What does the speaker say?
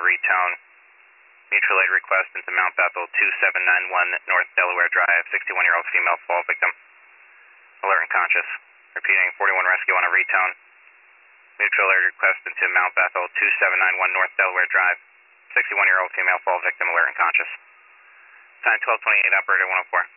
retone. Mutual aid request into Mount Bethel 2791 North Delaware Drive. 61-year-old female fall victim. Alert and conscious. Repeating, 41 rescue on a retone. Mutual aid request into Mount Bethel 2791 North Delaware Drive. 61-year-old female fall victim, alert and conscious. Time 1228, operator 104.